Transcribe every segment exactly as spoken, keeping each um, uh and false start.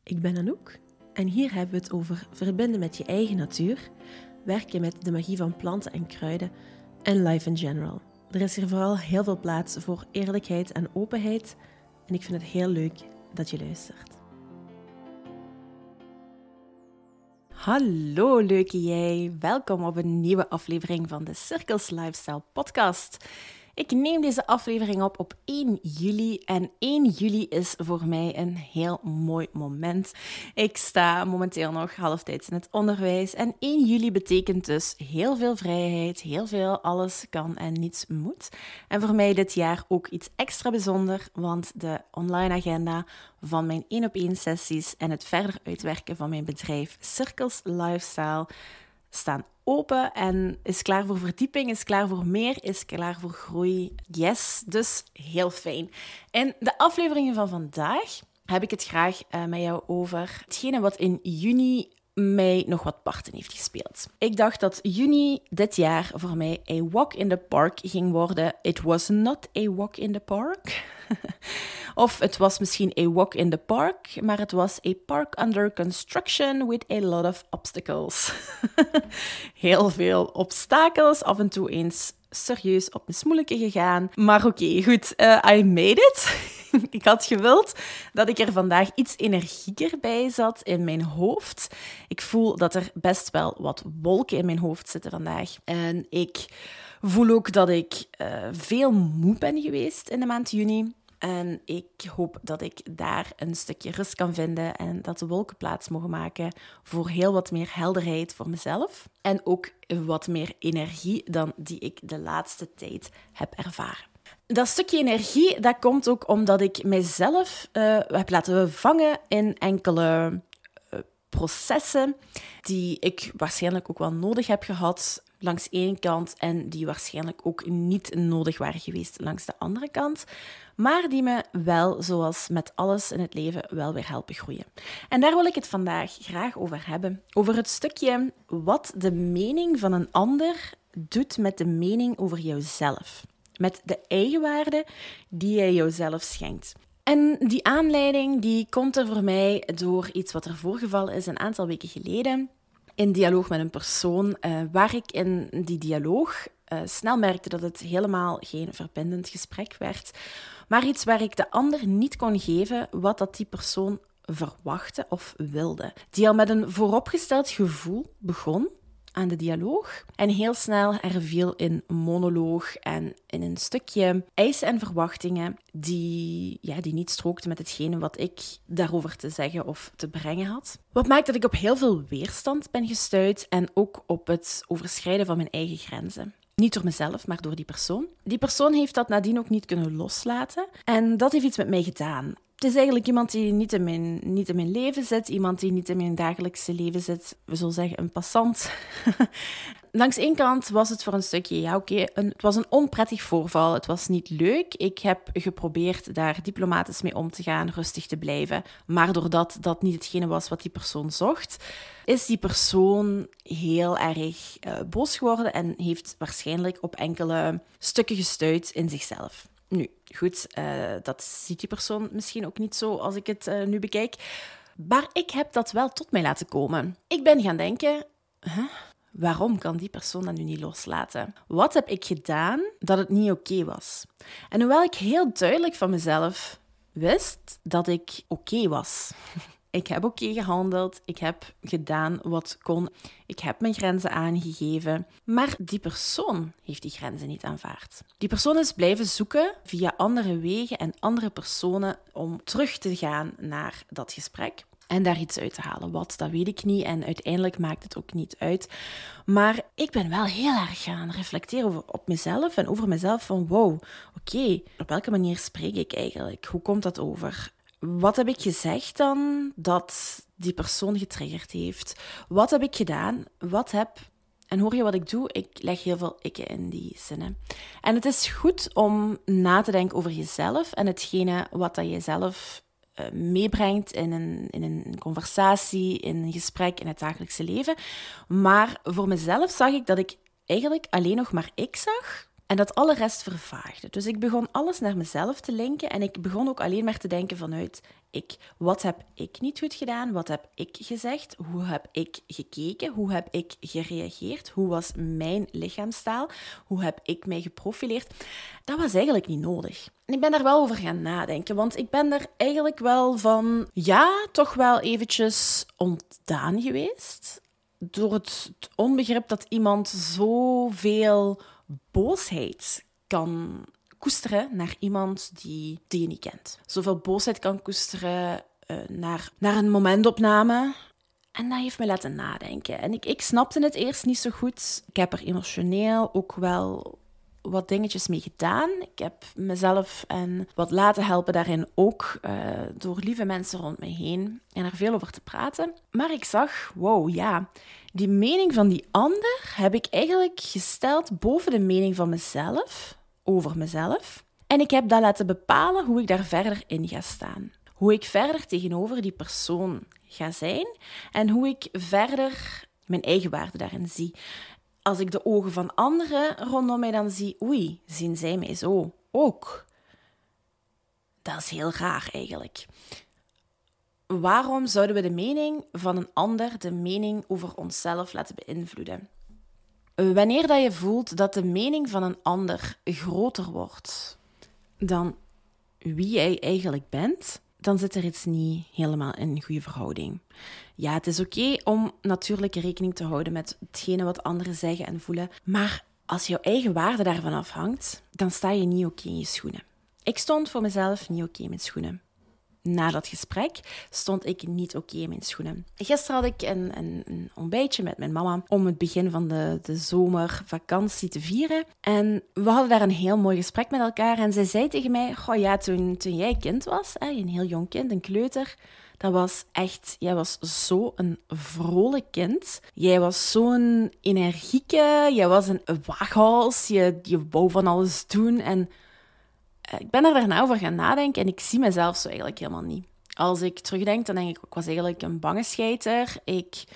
Ik ben Anouk en hier hebben we het over verbinden met je eigen natuur, werken met de magie van planten en kruiden en life in general. Er is hier vooral heel veel plaats voor eerlijkheid en openheid en ik vind het heel leuk dat je luistert. Hallo leuke jij, welkom op een nieuwe aflevering van de Cirkels Lifestyle podcast. Ik neem deze aflevering op op één juli en één juli is voor mij een heel mooi moment. Ik sta momenteel nog halftijds in het onderwijs en één juli betekent dus heel veel vrijheid, heel veel alles kan en niets moet. En voor mij dit jaar ook iets extra bijzonder, want de online agenda van mijn één op één sessies en het verder uitwerken van mijn bedrijf Cirkels Lifestyle staan open en is klaar voor verdieping, is klaar voor meer, is klaar voor groei. Yes, dus heel fijn. In de afleveringen van vandaag heb ik het graag uh, met jou over hetgene wat in juni mij nog wat parten heeft gespeeld. Ik dacht dat juni dit jaar voor mij a walk in the park ging worden. It was not a walk in the park. Of het was misschien a walk in the park, maar het was a park under construction with a lot of obstacles. Heel veel obstakels, af en toe eens serieus op een smoeleke gegaan. Maar oké, okay, goed, uh, I made it. Ik had gewild dat ik er vandaag iets energieker bij zat in mijn hoofd. Ik voel dat er best wel wat wolken in mijn hoofd zitten vandaag. En ik voel ook dat ik uh, veel moe ben geweest in de maand juni. En ik hoop dat ik daar een stukje rust kan vinden en dat de wolken plaats mogen maken voor heel wat meer helderheid voor mezelf. En ook wat meer energie dan die ik de laatste tijd heb ervaren. Dat stukje energie, dat komt ook omdat ik mezelf uh, heb laten vangen in enkele uh, processen die ik waarschijnlijk ook wel nodig heb gehad langs één kant en die waarschijnlijk ook niet nodig waren geweest langs de andere kant, maar die me wel, zoals met alles in het leven, wel weer helpen groeien. En daar wil ik het vandaag graag over hebben. Over het stukje wat de mening van een ander doet met de mening over jouzelf. Met de eigenwaarde die jij jouzelf schenkt. En die aanleiding die komt er voor mij door iets wat er voorgevallen is een aantal weken geleden. In dialoog met een persoon, uh, waar ik in die dialoog uh, snel merkte dat het helemaal geen verbindend gesprek werd, maar iets waar ik de ander niet kon geven wat dat die persoon verwachtte of wilde. Die al met een vooropgesteld gevoel begon aan de dialoog en heel snel er viel in monoloog en in een stukje eisen en verwachtingen die, ja, die niet strookten met hetgene wat ik daarover te zeggen of te brengen had. Wat maakt dat ik op heel veel weerstand ben gestuit en ook op het overschrijden van mijn eigen grenzen. Niet door mezelf, maar door die persoon. Die persoon heeft dat nadien ook niet kunnen loslaten en dat heeft iets met mij gedaan. Het is eigenlijk iemand die niet in, mijn, niet in mijn leven zit, iemand die niet in mijn dagelijkse leven zit. We zullen zeggen een passant. Langs één kant was het voor een stukje, ja oké, okay, het was een onprettig voorval. Het was niet leuk. Ik heb geprobeerd daar diplomatisch mee om te gaan, rustig te blijven. Maar doordat dat niet hetgene was wat die persoon zocht, is die persoon heel erg uh, boos geworden en heeft waarschijnlijk op enkele stukken gestuit in zichzelf. Nu, goed, uh, dat ziet die persoon misschien ook niet zo als ik het uh, nu bekijk. Maar ik heb dat wel tot mij laten komen. Ik ben gaan denken, huh? Waarom kan die persoon dat nu niet loslaten? Wat heb ik gedaan dat het niet oké okay was? En hoewel ik heel duidelijk van mezelf wist dat ik oké okay was. Ik heb oké okay gehandeld, ik heb gedaan wat kon, ik heb mijn grenzen aangegeven, maar die persoon heeft die grenzen niet aanvaard. Die persoon is blijven zoeken via andere wegen en andere personen om terug te gaan naar dat gesprek en daar iets uit te halen. Wat, dat weet ik niet en uiteindelijk maakt het ook niet uit. Maar ik ben wel heel erg gaan reflecteren over, op mezelf en over mezelf van wow, oké, okay, op welke manier spreek ik eigenlijk? Hoe komt dat over? Wat heb ik gezegd dan dat die persoon getriggerd heeft? Wat heb ik gedaan? Wat heb... En hoor je wat ik doe? Ik leg heel veel ikken in die zinnen. En het is goed om na te denken over jezelf en hetgene wat dat je zelf uh, meebrengt in een, in een conversatie, in een gesprek, in het dagelijkse leven. Maar voor mezelf zag ik dat ik eigenlijk alleen nog maar ik zag En dat alle rest vervaagde. Dus ik begon alles naar mezelf te linken en ik begon ook alleen maar te denken vanuit ik. Wat heb ik niet goed gedaan? Wat heb ik gezegd? Hoe heb ik gekeken? Hoe heb ik gereageerd? Hoe was mijn lichaamstaal? Hoe heb ik mij geprofileerd? Dat was eigenlijk niet nodig. En ik ben daar wel over gaan nadenken, want ik ben er eigenlijk wel van, ja, toch wel eventjes ontdaan geweest. Door het onbegrip dat iemand zoveel boosheid kan koesteren naar iemand die, die je niet kent. Zoveel boosheid kan koesteren uh, naar, naar een momentopname. En dat heeft me laten nadenken. En ik, ik snapte het eerst niet zo goed. Ik heb er emotioneel ook wel wat dingetjes mee gedaan. Ik heb mezelf en wat laten helpen daarin ook uh, door lieve mensen rond me heen en er veel over te praten. Maar ik zag, wow, ja, die mening van die ander heb ik eigenlijk gesteld boven de mening van mezelf, over mezelf. En ik heb dat laten bepalen hoe ik daar verder in ga staan. Hoe ik verder tegenover die persoon ga zijn en hoe ik verder mijn eigen waarde daarin zie. Als ik de ogen van anderen rondom mij dan zie, oei, zien zij mij zo ook? Dat is heel raar eigenlijk. Waarom zouden we de mening van een ander de mening over onszelf laten beïnvloeden? Wanneer dat je voelt dat de mening van een ander groter wordt dan wie jij eigenlijk bent, dan zit er iets niet helemaal in een goede verhouding. Ja, het is oké om natuurlijk rekening te houden met hetgene wat anderen zeggen en voelen, maar als jouw eigen waarde daarvan afhangt, dan sta je niet oké in je schoenen. Ik stond voor mezelf niet oké in mijn schoenen. Na dat gesprek stond ik niet oké in mijn schoenen. Gisteren had ik een, een, een ontbijtje met mijn mama om het begin van de, de zomervakantie te vieren. En we hadden daar een heel mooi gesprek met elkaar. En zij zei tegen mij, goh ja, toen, toen jij kind was, hè, een heel jong kind, een kleuter, dat was echt, jij was zo'n vrolijk kind. Jij was zo'n energieke, jij was een waaghals, je, je wou van alles doen en ik ben er daarna over gaan nadenken en ik zie mezelf zo eigenlijk helemaal niet. Als ik terugdenk, dan denk ik, ik was eigenlijk een bange scheiter. Ik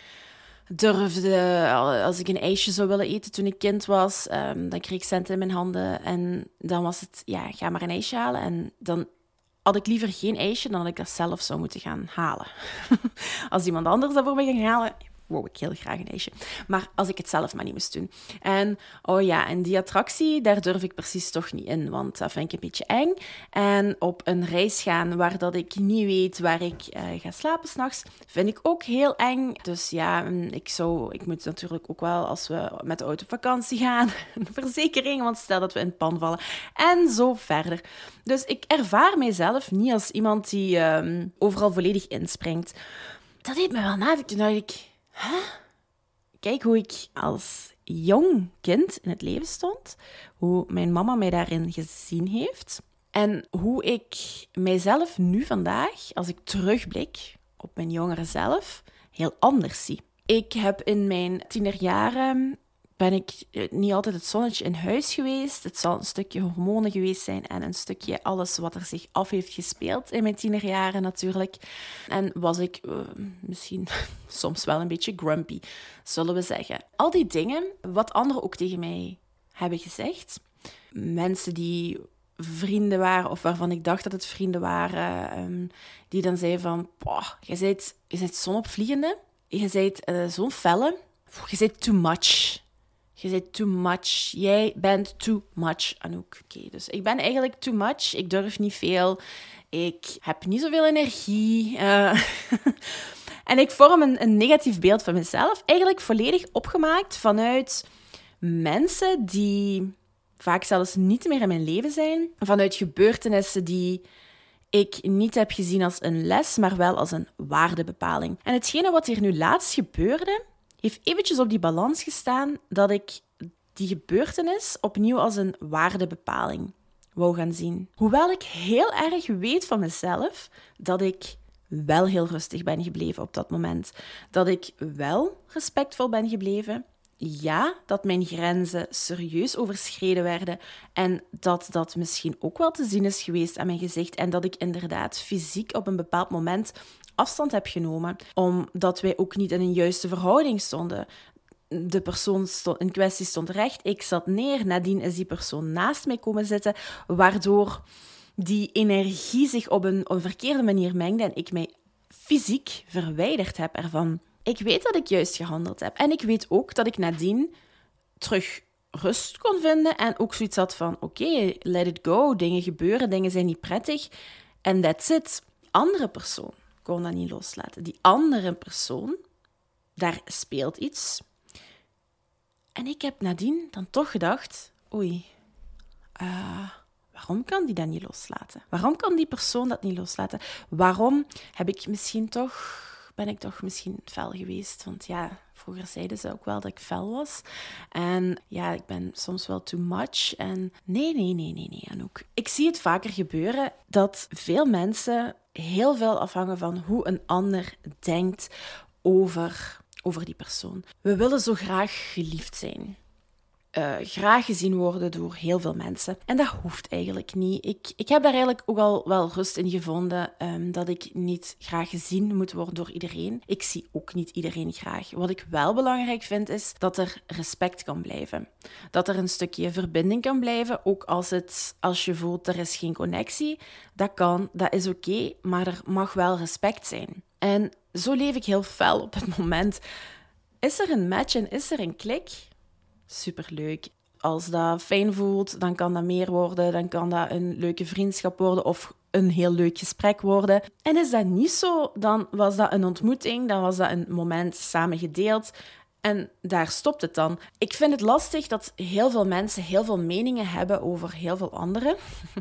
durfde, als ik een ijsje zou willen eten toen ik kind was, um, dan kreeg ik centen in mijn handen. En dan was het, ja, ga maar een ijsje halen. En dan had ik liever geen ijsje dan dat ik dat zelf zou moeten gaan halen. Als iemand anders dat voor me ging halen, wou ik heel graag een ijsje. Maar als ik het zelf maar niet moest doen. En oh ja, en die attractie, daar durf ik precies toch niet in, want dat vind ik een beetje eng. En op een reis gaan waar dat ik niet weet waar ik uh, ga slapen 's nachts, vind ik ook heel eng. Dus ja, ik, zou, ik moet natuurlijk ook wel, als we met de auto op vakantie gaan, een verzekering, want stel dat we in het pan vallen. En zo verder. Dus ik ervaar mijzelf niet als iemand die um, overal volledig inspringt. Dat deed me wel nadenken. Toen dacht ik, huh? Kijk hoe ik als jong kind in het leven stond, hoe mijn mama mij daarin gezien heeft en hoe ik mijzelf nu vandaag, als ik terugblik op mijn jongere zelf, heel anders zie. Ik heb in mijn tienerjaren, ben ik niet altijd het zonnetje in huis geweest. Het zal een stukje hormonen geweest zijn en een stukje alles wat er zich af heeft gespeeld in mijn tienerjaren natuurlijk. En was ik uh, misschien soms wel een beetje grumpy, zullen we zeggen. Al die dingen, wat anderen ook tegen mij hebben gezegd. Mensen die vrienden waren, of waarvan ik dacht dat het vrienden waren, um, die dan zeiden van, poh, je bent, je bent zo'n opvliegende, je bent uh, zo'n felle, je bent too much. Je bent too much. Jij bent too much, Anouk. Oké, okay, dus ik ben eigenlijk too much. Ik durf niet veel. Ik heb niet zoveel energie. Uh, en ik vorm een, een negatief beeld van mezelf. Eigenlijk volledig opgemaakt vanuit mensen die vaak zelfs niet meer in mijn leven zijn. Vanuit gebeurtenissen die ik niet heb gezien als een les, maar wel als een waardebepaling. En hetgene wat hier nu laatst gebeurde, heeft eventjes op die balans gestaan dat ik die gebeurtenis opnieuw als een waardebepaling wou gaan zien. Hoewel ik heel erg weet van mezelf dat ik wel heel rustig ben gebleven op dat moment. Dat ik wel respectvol ben gebleven. Ja, dat mijn grenzen serieus overschreden werden en dat dat misschien ook wel te zien is geweest aan mijn gezicht en dat ik inderdaad fysiek op een bepaald moment afstand heb genomen, omdat wij ook niet in een juiste verhouding stonden. de persoon stond, in kwestie stond recht, ik zat neer, nadien is die persoon naast mij komen zitten, waardoor die energie zich op een, op een verkeerde manier mengde en ik mij fysiek verwijderd heb ervan. Ik weet dat ik juist gehandeld heb. En ik weet ook dat ik nadien terug rust kon vinden en ook zoiets had van, oké, okay, let it go, dingen gebeuren, dingen zijn niet prettig en that's it. Die andere persoon kon dat niet loslaten. Die andere persoon, daar speelt iets. En ik heb nadien dan toch gedacht, oei, uh, waarom kan die dat niet loslaten? Waarom kan die persoon dat niet loslaten? Waarom heb ik misschien toch, ben ik toch misschien fel geweest? Want ja, vroeger zeiden ze ook wel dat ik fel was. En ja, ik ben soms wel too much. En nee, nee, nee, nee, nee, Anouk. Ik zie het vaker gebeuren dat veel mensen heel veel afhangen van hoe een ander denkt over, over die persoon. We willen zo graag geliefd zijn. Uh, graag gezien worden door heel veel mensen. En dat hoeft eigenlijk niet. Ik, ik heb daar eigenlijk ook al wel rust in gevonden, um, dat ik niet graag gezien moet worden door iedereen. Ik zie ook niet iedereen graag. Wat ik wel belangrijk vind, is dat er respect kan blijven. Dat er een stukje verbinding kan blijven, ook als, het, als je voelt er is geen connectie. Dat kan, dat is oké, okay, maar er mag wel respect zijn. En zo leef ik heel fel op het moment. Is er een match en is er een klik? Superleuk. Als dat fijn voelt, dan kan dat meer worden. Dan kan dat een leuke vriendschap worden of een heel leuk gesprek worden. En is dat niet zo, dan was dat een ontmoeting. Dan was dat een moment samen gedeeld. En daar stopt het dan. Ik vind het lastig dat heel veel mensen heel veel meningen hebben over heel veel anderen.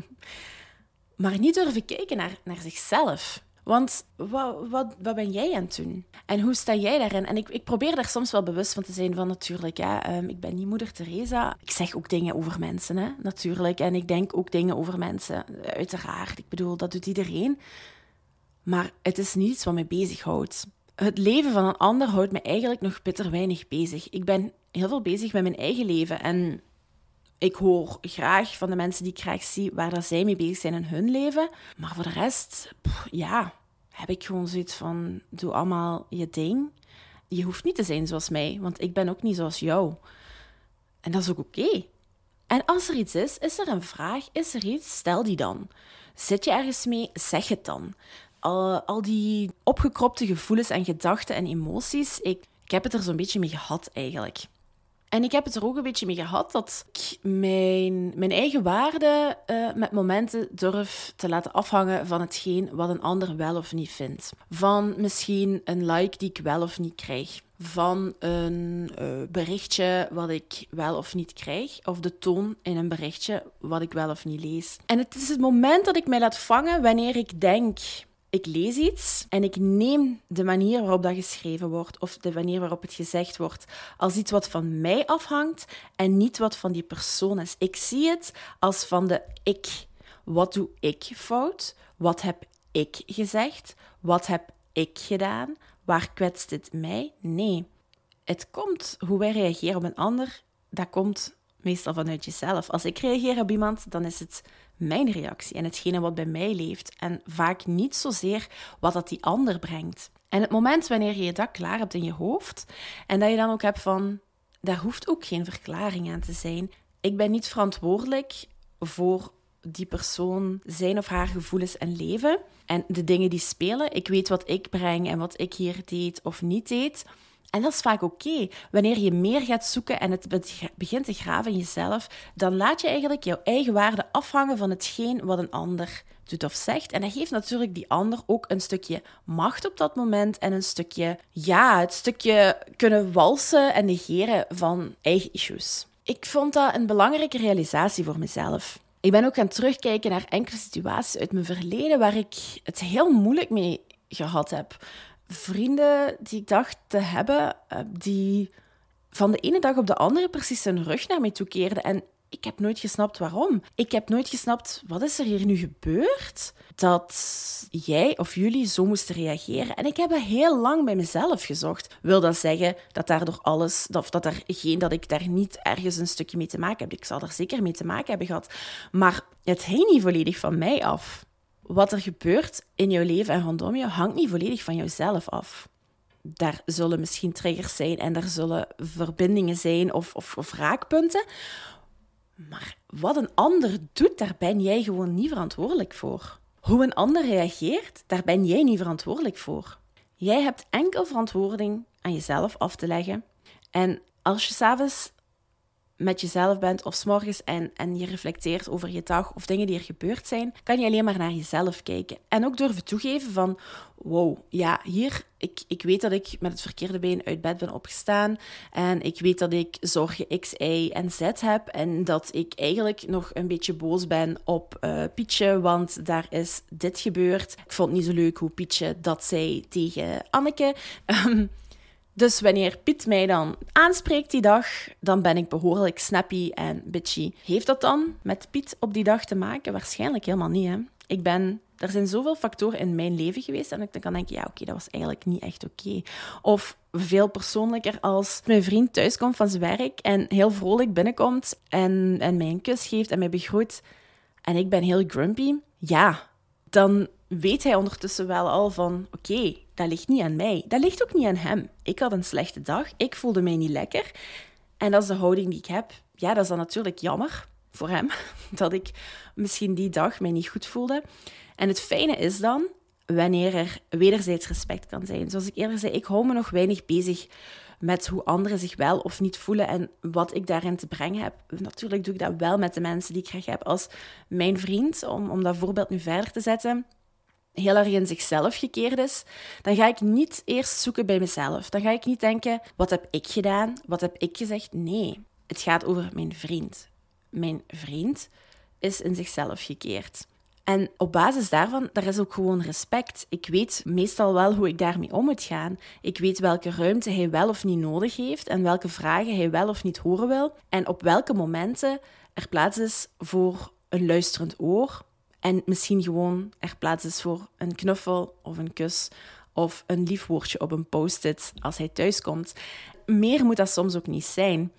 Maar niet durven kijken naar, naar zichzelf. Want wat, wat, wat ben jij aan het doen? En hoe sta jij daarin? En ik, ik probeer daar soms wel bewust van te zijn van natuurlijk, ja, um, ik ben niet moeder Teresa. Ik zeg ook dingen over mensen, hè, natuurlijk. En ik denk ook dingen over mensen, uiteraard. Ik bedoel, dat doet iedereen. Maar het is niet iets wat mij bezighoudt. Het leven van een ander houdt me eigenlijk nog bitter weinig bezig. Ik ben heel veel bezig met mijn eigen leven. En ik hoor graag van de mensen die ik graag zie waar dat zij mee bezig zijn in hun leven. Maar voor de rest, pff, ja, heb ik gewoon zoiets van, doe allemaal je ding. Je hoeft niet te zijn zoals mij, want ik ben ook niet zoals jou. En dat is ook oké. Okay. En als er iets is, is er een vraag, is er iets, stel die dan. Zit je ergens mee, zeg het dan. Al, al die opgekropte gevoelens en gedachten en emoties, ik, ik heb het er zo'n beetje mee gehad eigenlijk. En ik heb het er ook een beetje mee gehad dat ik mijn, mijn eigen waarde uh, met momenten durf te laten afhangen van hetgeen wat een ander wel of niet vindt. Van misschien een like die ik wel of niet krijg. Van een uh, berichtje wat ik wel of niet krijg. Of de toon in een berichtje wat ik wel of niet lees. En het is het moment dat ik mij laat vangen wanneer ik denk, ik lees iets en ik neem de manier waarop dat geschreven wordt of de manier waarop het gezegd wordt als iets wat van mij afhangt en niet wat van die persoon is. Ik zie het als van de ik. Wat doe ik fout? Wat heb ik gezegd? Wat heb ik gedaan? Waar kwetst dit mij? Nee. Het komt, hoe wij reageren op een ander, dat komt meestal vanuit jezelf. Als ik reageer op iemand, dan is het mijn reactie en hetgene wat bij mij leeft. En vaak niet zozeer wat dat die ander brengt. En het moment wanneer je dat klaar hebt in je hoofd, en dat je dan ook hebt van, daar hoeft ook geen verklaring aan te zijn. Ik ben niet verantwoordelijk voor die persoon, zijn of haar gevoelens en leven. En de dingen die spelen, ik weet wat ik breng en wat ik hier deed of niet deed. En dat is vaak oké. Okay. Wanneer je meer gaat zoeken en het begint te graven in jezelf, dan laat je eigenlijk jouw eigen waarde afhangen van hetgeen wat een ander doet of zegt. En dat geeft natuurlijk die ander ook een stukje macht op dat moment en een stukje, ja, het stukje kunnen walsen en negeren van eigen issues. Ik vond dat een belangrijke realisatie voor mezelf. Ik ben ook gaan terugkijken naar enkele situaties uit mijn verleden waar ik het heel moeilijk mee gehad heb. Vrienden die ik dacht te hebben, die van de ene dag op de andere precies hun rug naar mij toe keerden. En ik heb nooit gesnapt waarom. Ik heb nooit gesnapt, wat is er hier nu gebeurd? Dat jij of jullie zo moesten reageren. En ik heb het heel lang bij mezelf gezocht. Wil dat zeggen dat daardoor alles, of dat, er geen, dat ik daar niet ergens een stukje mee te maken heb. Ik zal er zeker mee te maken hebben gehad. Maar het hing niet volledig van mij af. Wat er gebeurt in jouw leven en rondom je hangt niet volledig van jouzelf af. Daar zullen misschien triggers zijn en daar zullen verbindingen zijn of, of, of raakpunten. Maar wat een ander doet, daar ben jij gewoon niet verantwoordelijk voor. Hoe een ander reageert, daar ben jij niet verantwoordelijk voor. Jij hebt enkel verantwoording aan jezelf af te leggen. En als je 's avonds met jezelf bent of 's morgens en, en je reflecteert over je dag of dingen die er gebeurd zijn, kan je alleen maar naar jezelf kijken. En ook durven toegeven van, wow, ja, hier, ik, ik weet dat ik met het verkeerde been uit bed ben opgestaan en ik weet dat ik zorgen X, Y en Z heb en dat ik eigenlijk nog een beetje boos ben op uh, Pietje, want daar is dit gebeurd. Ik vond het niet zo leuk hoe Pietje dat zei tegen Anneke. Um, Dus wanneer Piet mij dan aanspreekt die dag, dan ben ik behoorlijk snappy en bitchy. Heeft dat dan met Piet op die dag te maken? Waarschijnlijk helemaal niet, hè. Ik ben... Er zijn zoveel factoren in mijn leven geweest en ik dan kan denken, ja, oké, okay, dat was eigenlijk niet echt oké. Okay. Of veel persoonlijker als mijn vriend thuiskomt van zijn werk en heel vrolijk binnenkomt en, en mij een kus geeft en mij begroet en ik ben heel grumpy. Ja, dan weet hij ondertussen wel al van, oké, okay, dat ligt niet aan mij. Dat ligt ook niet aan hem. Ik had een slechte dag, ik voelde mij niet lekker. En dat is de houding die ik heb. Ja, dat is dan natuurlijk jammer voor hem, dat ik misschien die dag mij niet goed voelde. En het fijne is dan, wanneer er wederzijds respect kan zijn. Zoals ik eerder zei, ik hou me nog weinig bezig met hoe anderen zich wel of niet voelen en wat ik daarin te brengen heb. Natuurlijk doe ik dat wel met de mensen die ik graag heb. Als mijn vriend, om, om dat voorbeeld nu verder te zetten, heel erg in zichzelf gekeerd is, dan ga ik niet eerst zoeken bij mezelf. Dan ga ik niet denken, wat heb ik gedaan? Wat heb ik gezegd? Nee, het gaat over mijn vriend. Mijn vriend is in zichzelf gekeerd. En op basis daarvan, daar is ook gewoon respect. Ik weet meestal wel hoe ik daarmee om moet gaan. Ik weet welke ruimte hij wel of niet nodig heeft en welke vragen hij wel of niet horen wil. En op welke momenten er plaats is voor een luisterend oor. En misschien gewoon er plaats is voor een knuffel of een kus of een lief woordje op een post-it als hij thuiskomt. Meer moet dat soms ook niet zijn.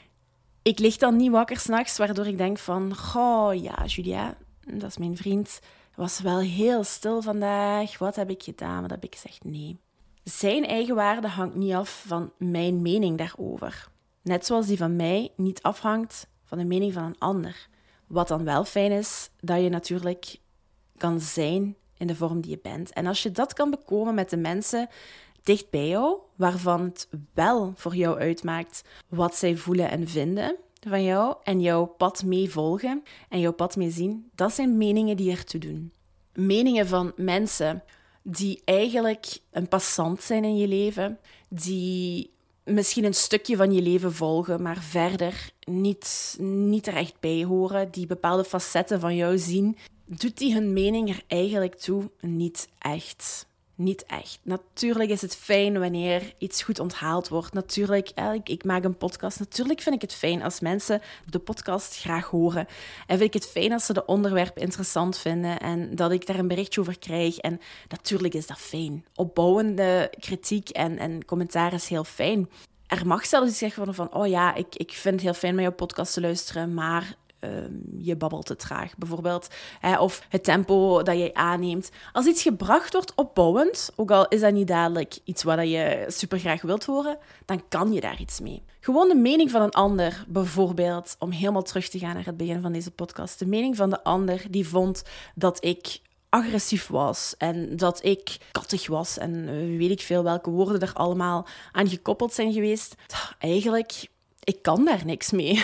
Ik lig dan niet wakker 's nachts, waardoor ik denk van, goh, ja, Julia, dat is mijn vriend, was wel heel stil vandaag. Wat heb ik gedaan? Wat heb ik gezegd? Nee. Zijn eigenwaarde hangt niet af van mijn mening daarover. Net zoals die van mij niet afhangt van de mening van een ander. Wat dan wel fijn is, dat je natuurlijk kan zijn in de vorm die je bent. En als je dat kan bekomen met de mensen dicht bij jou, waarvan het wel voor jou uitmaakt wat zij voelen en vinden van jou en jouw pad mee volgen en jouw pad mee zien, dat zijn meningen die ertoe doen. Meningen van mensen die eigenlijk een passant zijn in je leven, die misschien een stukje van je leven volgen, maar verder niet, niet er echt bij horen, die bepaalde facetten van jou zien, doet die hun mening er eigenlijk toe? Niet echt. Niet echt. Natuurlijk is het fijn wanneer iets goed onthaald wordt. Natuurlijk, ik, ik maak een podcast. Natuurlijk vind ik het fijn als mensen de podcast graag horen. En vind ik het fijn als ze de onderwerpen interessant vinden en dat ik daar een berichtje over krijg. En natuurlijk is dat fijn. Opbouwende kritiek en, en commentaar is heel fijn. Er mag zelfs iets zeggen van, oh ja, ik, ik vind het heel fijn met jouw podcast te luisteren, maar je babbelt te traag, bijvoorbeeld. Of het tempo dat jij aanneemt. Als iets gebracht wordt opbouwend, ook al is dat niet dadelijk iets wat je super graag wilt horen, dan kan je daar iets mee. Gewoon de mening van een ander, bijvoorbeeld, om helemaal terug te gaan naar het begin van deze podcast. De mening van de ander die vond dat ik agressief was en dat ik kattig was en weet ik veel welke woorden er allemaal aan gekoppeld zijn geweest. Eigenlijk, ik kan daar niks mee.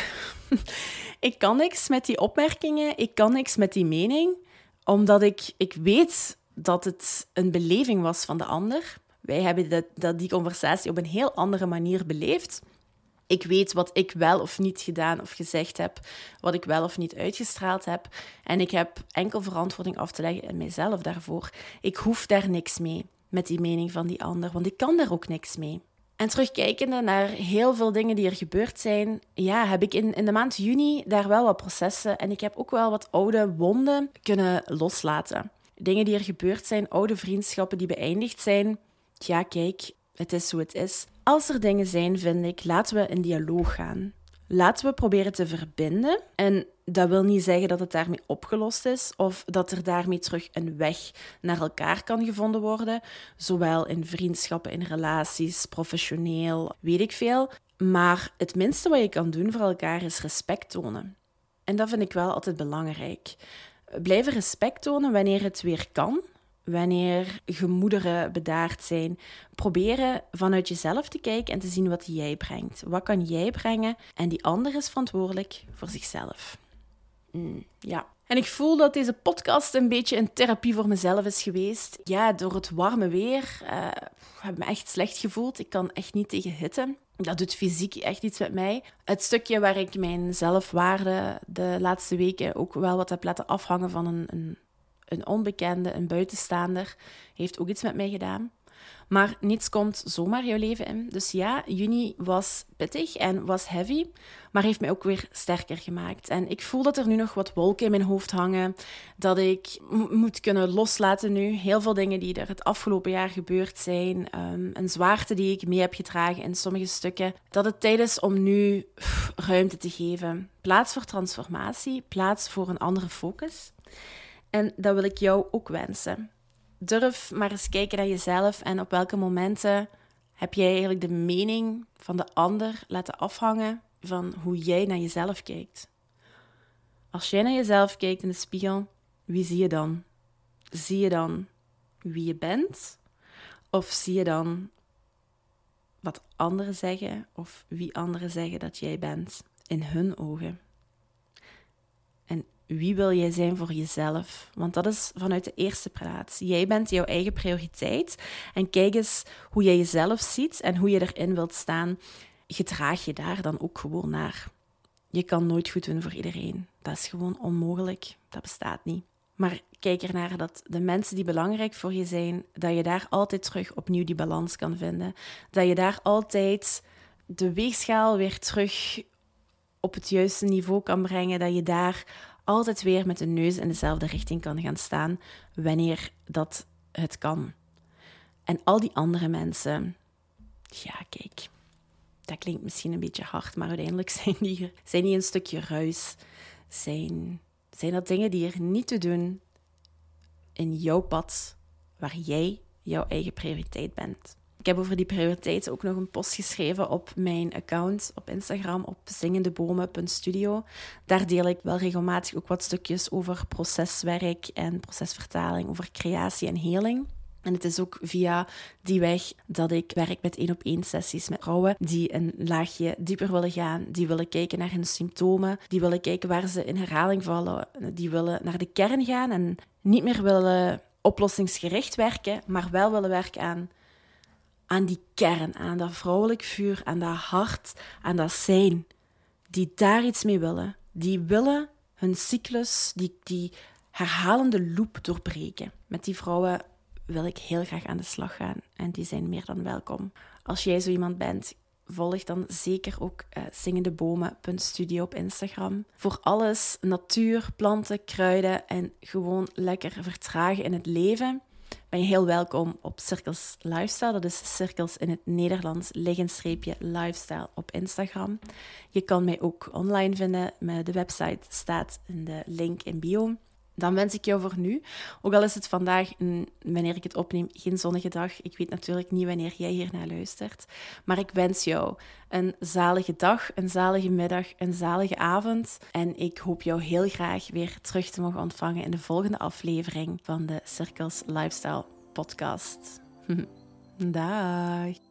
Ik kan niks met die opmerkingen, ik kan niks met die mening, omdat ik, ik weet dat het een beleving was van de ander. Wij hebben dat, dat die conversatie op een heel andere manier beleefd. Ik weet wat ik wel of niet gedaan of gezegd heb, wat ik wel of niet uitgestraald heb. En ik heb enkel verantwoording af te leggen in mijzelf daarvoor. Ik hoef daar niks mee met die mening van die ander, want ik kan daar ook niks mee. En terugkijkende naar heel veel dingen die er gebeurd zijn, ja, heb ik in, in de maand juni daar wel wat processen en ik heb ook wel wat oude wonden kunnen loslaten. Dingen die er gebeurd zijn, oude vriendschappen die beëindigd zijn. Ja, kijk, het is hoe het is. Als er dingen zijn, vind ik, laten we in dialoog gaan. Laten we proberen te verbinden. En Dat wil niet zeggen dat het daarmee opgelost is of dat er daarmee terug een weg naar elkaar kan gevonden worden. Zowel in vriendschappen, in relaties, professioneel, weet ik veel. Maar het minste wat je kan doen voor elkaar is respect tonen. En dat vind ik wel altijd belangrijk. Blijven respect tonen wanneer het weer kan. Wanneer gemoederen bedaard zijn. Proberen vanuit jezelf te kijken en te zien wat jij brengt. Wat kan jij brengen? En die ander is verantwoordelijk voor zichzelf. Mm, ja. En ik voel dat deze podcast een beetje een therapie voor mezelf is geweest. Ja, door het warme weer uh, heb ik me echt slecht gevoeld. Ik kan echt niet tegen hitte. Dat doet fysiek echt iets met mij. Het stukje waar ik mijn zelfwaarde de laatste weken ook wel wat heb laten afhangen van een, een, een onbekende, een buitenstaander, heeft ook iets met mij gedaan. Maar niets komt zomaar jouw leven in. Dus ja, juni was pittig en was heavy, maar heeft mij ook weer sterker gemaakt. En ik voel dat er nu nog wat wolken in mijn hoofd hangen, dat ik m- moet kunnen loslaten nu. Heel veel dingen die er het afgelopen jaar gebeurd zijn, um, een zwaarte die ik mee heb gedragen in sommige stukken, dat het tijd is om nu pff, ruimte te geven. Plaats voor transformatie, plaats voor een andere focus. En dat wil ik jou ook wensen. Durf maar eens kijken naar jezelf en op welke momenten heb jij eigenlijk de mening van de ander laten afhangen van hoe jij naar jezelf kijkt. Als jij naar jezelf kijkt in de spiegel, wie zie je dan? Zie je dan wie je bent? Of zie je dan wat anderen zeggen of wie anderen zeggen dat jij bent in hun ogen? En wie wil jij zijn voor jezelf? Want dat is vanuit de eerste plaats. Jij bent jouw eigen prioriteit. En kijk eens hoe jij jezelf ziet en hoe je erin wilt staan. Gedraag je daar dan ook gewoon naar. Je kan nooit goed doen voor iedereen. Dat is gewoon onmogelijk. Dat bestaat niet. Maar kijk ernaar dat de mensen die belangrijk voor je zijn, dat je daar altijd terug opnieuw die balans kan vinden. Dat je daar altijd de weegschaal weer terug op het juiste niveau kan brengen. Dat je daar altijd weer met de neus in dezelfde richting kan gaan staan wanneer dat het kan. En al die andere mensen, ja kijk, dat klinkt misschien een beetje hard, maar uiteindelijk zijn die, zijn die een stukje ruis. Zijn, zijn dat dingen die er niet te doen in jouw pad, waar jij jouw eigen prioriteit bent. Ik heb over die prioriteiten ook nog een post geschreven op mijn account op Instagram op zingendebomen punt studio. Daar deel ik wel regelmatig ook wat stukjes over proceswerk en procesvertaling, over creatie en heling. En het is ook via die weg dat ik werk met één-op-één sessies met vrouwen die een laagje dieper willen gaan, die willen kijken naar hun symptomen, die willen kijken waar ze in herhaling vallen, die willen naar de kern gaan en niet meer willen oplossingsgericht werken, maar wel willen werken aan aan die kern, aan dat vrouwelijk vuur, aan dat hart, aan dat zijn. Die daar iets mee willen. Die willen hun cyclus, die, die herhalende loop doorbreken. Met die vrouwen wil ik heel graag aan de slag gaan. En die zijn meer dan welkom. Als jij zo iemand bent, volg dan zeker ook uh, zingendebomen punt studio op Instagram. Voor alles, natuur, planten, kruiden en gewoon lekker vertragen in het leven, ben je heel welkom op Cirkels Lifestyle. Dat is Cirkels in het Nederlands, liggenstreepje lifestyle op Instagram. Je kan mij ook online vinden. De website staat in de link in bio. Dan wens ik jou voor nu, ook al is het vandaag, een, wanneer ik het opneem, geen zonnige dag. Ik weet natuurlijk niet wanneer jij hiernaar luistert. Maar ik wens jou een zalige dag, een zalige middag, een zalige avond. En ik hoop jou heel graag weer terug te mogen ontvangen in de volgende aflevering van de Cirkels Lifestyle podcast. Dag!